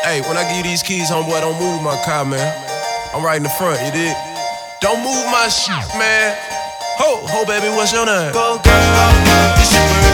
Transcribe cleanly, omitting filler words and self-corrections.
Hey, when I give you these keys, homeboy, don't move my car, man. I'm right in the front, you dig? Don't move my shit, man. Ho, baby, what's your name? Go, girl, it's your birthday.